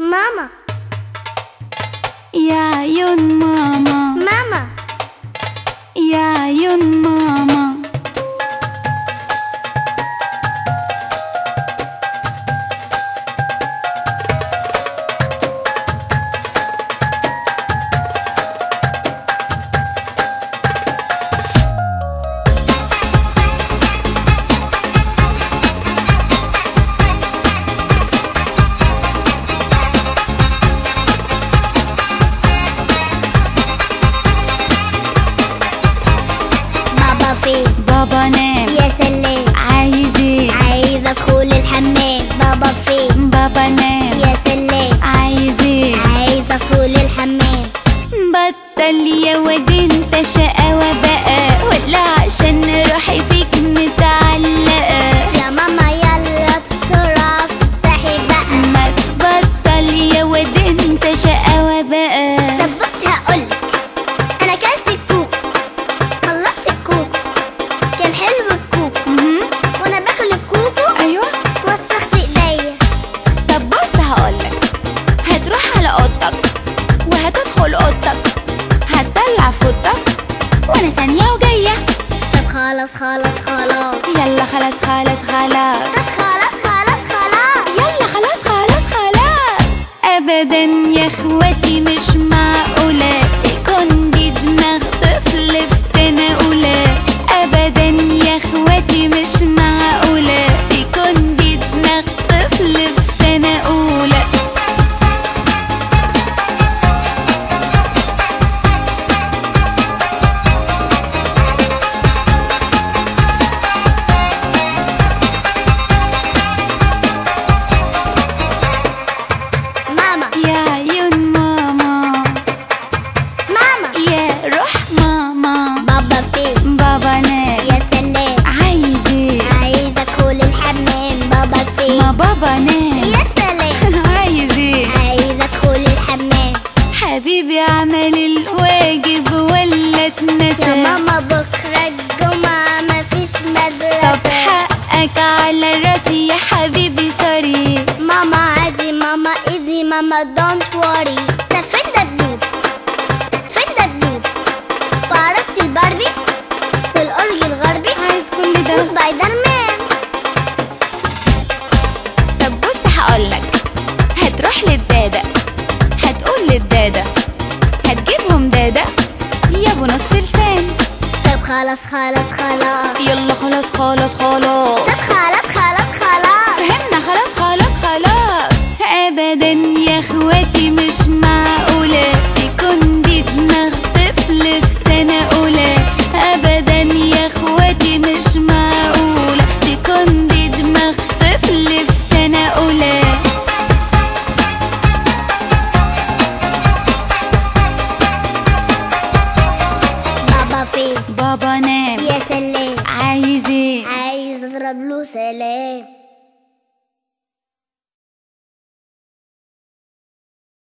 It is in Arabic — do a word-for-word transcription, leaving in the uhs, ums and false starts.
ماما يا عيون ماما، ماما يا عيون ماما. بابا نام يا سلام، عايز ايه؟ عايز ادخل الحمام. بابا فين؟ بابا نام يا سلام، عايز ايه؟ عايز ادخل الحمام. بطل يا واد انت شقاوة بقى، ولا عشان روحي فيك متعلقة؟ يا ماما يلا بسرعة افتحي بقى. ما تبطل يا واد انت شقاوة بقى. طب بصي هقولك، انا كلت الكوك، خلصت الكوك، كان حلو الكوك، مهم. وانا باكل الكوكو ايوه وسخت ايديا. طب بص هقولك، هتروح على اوضتك وهتدخل اوضتك، هتطلع فوطك وانا ثانية وجاية. طب خلاص خلاص خلاص، يلا خلاص خلاص خلاص، طب خلاص خلاص خلاص. يلا خلاص خلاص خلاص. ابدا يا اخواتي مش معقولة تكون دي دماغ طفل في سنة اولى. ابدا يا اخواتي مش معقولة تكون دي دماغ طفل في سنة اولى. ماما يا عيون ماما، ماما يا روح ماما. بابا فين؟ بابا نام يا سلام، عايز ايه؟ عايز ادخل الحمام. بابا فين؟ ما بابا نام يا سلام، عايز ايه؟ عايز ادخل الحمام. حبيبي عمل الواجب ولا يا اتنسى؟ ماما بكرة الجمعة مفيش طب مدرسة. حقك على راسي يا حبيبي سوري. ماما عادي، ماما ايزي، ماما دونت وري. ده فين دبدوب؟ فين دبدوب؟ وعروسة الباربي والأورج الغربي عايز كل ده؟ وسبايدر مان. طب بص هقولك، هتروح للدادة هتقول للدادة هتجيبهم دادة يا ابو نص لسان. طب خلاص خلاص خلاص، يلا خلاص خلاص خلاص، طب خلاص خلاص خلاص. فهمنا خلاص خلاص خلاص. ابدا يا اخواتي مش معقولة تكون دي دماغ طفل في سنة اولى. ابدا يا اخواتي مش معقولة تكون دي دماغ طفل في سنة اولى. بابا فين؟ بابا نام يا سلام، عايز ايه؟ عايز اضرب له سلام.